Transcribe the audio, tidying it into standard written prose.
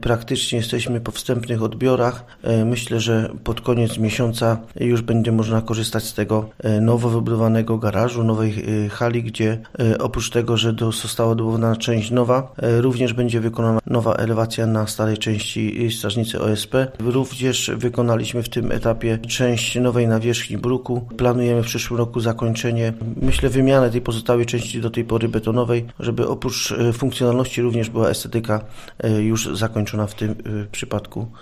Praktycznie jesteśmy po wstępnych odbiorach. Myślę, że pod koniec miesiąca już będzie można korzystać z tego nowo wybudowanego garażu, nowej hali, gdzie oprócz tego, że została dobudowana część nowa, również będzie wykonana nowa elewacja na starej części strażnicy OSP. Również wykonaliśmy w tym etapie część nowej nawierzchni bruku. Planujemy w przyszłym roku zakończenie, wymianę tej pozostałej części do tej pory betonowej, żeby oprócz funkcjonalności również była estetyka już zakończona w tym przypadku.